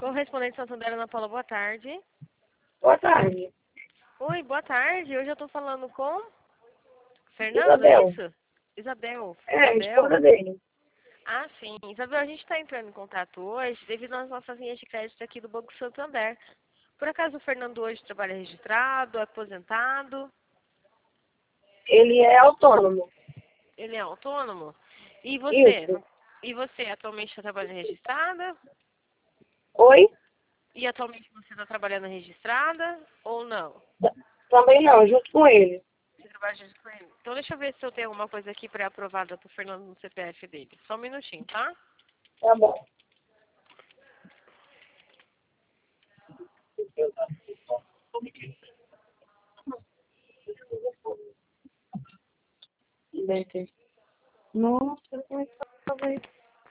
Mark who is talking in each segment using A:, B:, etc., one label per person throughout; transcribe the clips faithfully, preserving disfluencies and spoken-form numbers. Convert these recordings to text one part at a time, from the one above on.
A: Correspondente Santander, Ana Paula, boa tarde.
B: Boa tarde.
A: Oi, boa tarde. Hoje eu tô falando com Fernando, é
B: Isabel.
A: isso? Isabel.
B: É, a
A: Isabel?
B: esposa dele.
A: Ah, sim. Isabel, a gente está entrando em contato hoje devido às nossas linhas de crédito aqui do Banco Santander. Por acaso o Fernando hoje trabalha registrado, é aposentado?
B: Ele é autônomo.
A: Ele é autônomo? E você?
B: Isso.
A: E você atualmente está trabalhando registrada?
B: Oi?
A: E atualmente você está trabalhando registrada ou não?
B: T- Também não, junto com ele.
A: Você trabalha junto com ele? Então deixa eu ver se eu tenho alguma coisa aqui pré-aprovada pro Fernando no C P F dele. Só um minutinho, tá?
B: Tá bom. Deve. Nossa, como é que tava isso?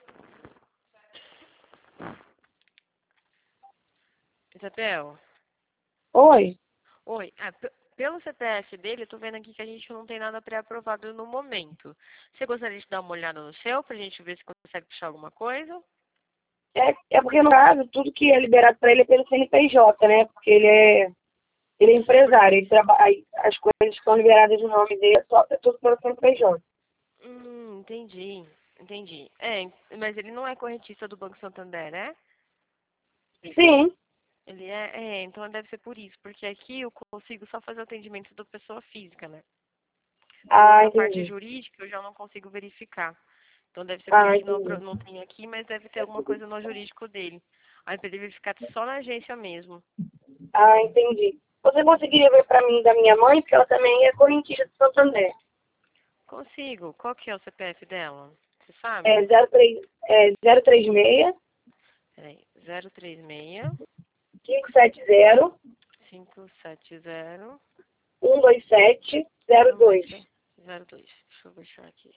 A: Isabel?
B: Oi?
A: Oi. Ah, p- pelo C P F dele, eu tô vendo aqui que a gente não tem nada pré-aprovado no momento. Você gostaria de dar uma olhada no seu pra gente ver se consegue puxar alguma coisa?
B: É, é porque, no caso, tudo que é liberado para ele é pelo C N P J, né? Porque ele é, ele é
A: Por-
B: empresário. Ele trabalha, aí as coisas que estão liberadas no nome dele, é, só, é tudo pelo C N P J.
A: Hum, entendi. Entendi. É, mas ele não é correntista do Banco Santander, né?
B: Sim.
A: Ele é, é, então deve ser por isso, porque aqui eu consigo só fazer o atendimento da pessoa física, né?
B: Ah,
A: Outra parte
B: entendi.
A: jurídica eu já não consigo verificar. Então deve ser por
B: Ah,
A: isso que não, apro-
B: entendi.
A: não tem aqui, mas deve ter alguma coisa no jurídico dele. Aí pra ele verificar só na agência mesmo.
B: Ah, entendi. Você conseguiria ver para mim da minha mãe, porque ela também é correntista de Santander.
A: Consigo. Qual que é o C P F dela? Você sabe?
B: É zero três, é zero três seis,
A: Peraí. zero três seis,
B: cinco sete zero,
A: cinco sete zero,
B: um dois sete zero
A: um dois
B: dois.
A: zero dois. Deixa eu baixar aqui.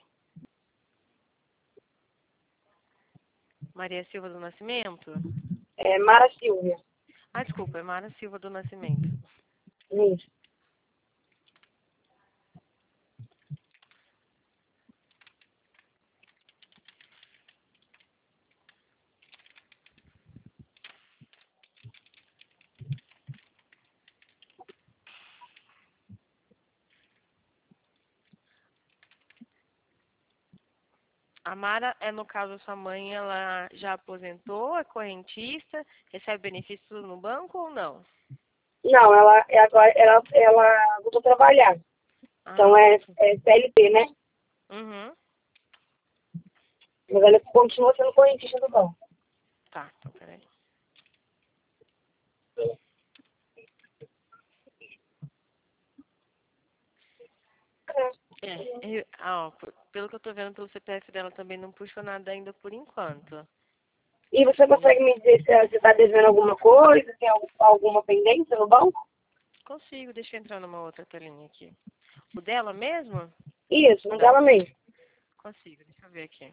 A: Maria Silva do Nascimento?
B: É Mara Silvia.
A: Ah, desculpa, é Mara Silva do Nascimento.
B: Isso.
A: A Mara é, no caso, sua mãe, ela já aposentou, é correntista, recebe benefícios no banco ou não?
B: Não, ela, é agora, ela, ela voltou a trabalhar. Então
A: Ah,
B: é,
A: sim.
B: é C L T, né?
A: Uhum.
B: Mas ela continua sendo correntista do banco.
A: Tá, então peraí. É, eu, ah, ó, p- pelo que eu tô vendo pelo C P F dela também não puxou nada ainda por enquanto.
B: E você
A: Hum,
B: consegue me dizer se você está devendo alguma coisa, tem al- alguma pendência no banco?
A: Consigo, deixa eu entrar numa outra telinha aqui. O dela mesmo?
B: Isso,
A: O
B: não
A: da...
B: dela mesmo.
A: Consigo, deixa eu ver aqui.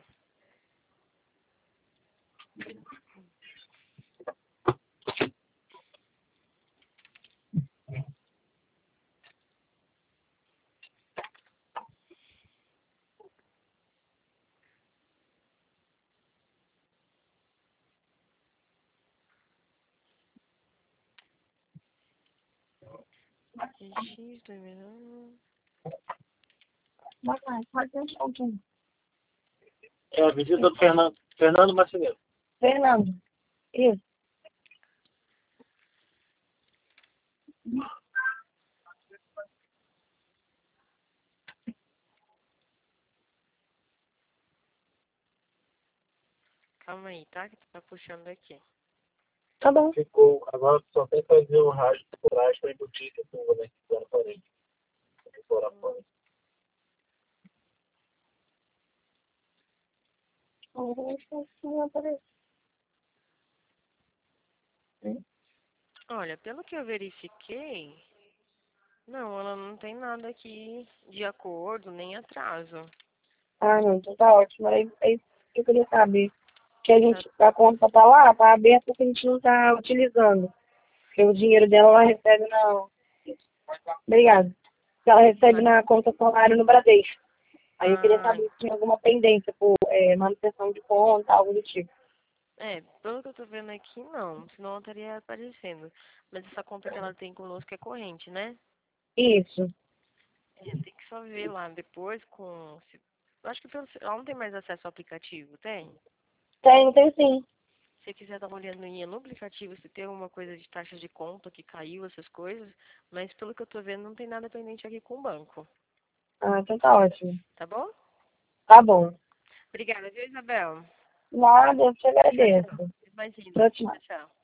A: X, dois mil.
B: Mas, pode ter um pouquinho.
C: É a visita do Fernando, Fernando Marceneiro.
B: Fernando. Isso.
A: Calma aí, tá? Que tá puxando aqui.
B: Tá bom.
C: Ficou, agora só tem que fazer o rádio temporário para embutir esse tubo, né? Que tá na parede. Ficou na parede.
A: Olha, pelo que eu verifiquei, não, ela não tem nada aqui de acordo, nem atraso.
B: Ah, não, então tá ótimo. É, é isso que eu queria saber. Que a
A: Tá,
B: gente, a conta tá lá, tá aberta, porque a gente não tá utilizando. Porque o dinheiro dela ela recebe na. Obrigada. Ela recebe
A: tá.
B: na conta salário no Bradesco. Aí eu queria
A: Ah,
B: saber se tinha alguma pendência por é, manutenção de conta, algo do tipo.
A: É, pelo que eu tô vendo aqui, não. Senão ela estaria aparecendo. Mas essa conta que ela tem conosco é corrente, né?
B: Isso.
A: É, tem que só ver lá depois com... se- Eu acho que pelo... ela não tem mais acesso ao aplicativo, tem?
B: Tem, tem sim.
A: Se você quiser dar uma olhadinha no aplicativo, se tem alguma coisa de taxa de conta que caiu, essas coisas. Mas pelo que eu tô vendo, não tem nada pendente aqui com o banco.
B: Ah, então tá ótimo.
A: Tá bom?
B: Tá bom.
A: Obrigada, viu, Isabel?
B: Nada, eu te
A: Tchau, tchau.
B: agradeço.
A: Imagina.
B: Tchau, tchau.
A: Tchau, tchau.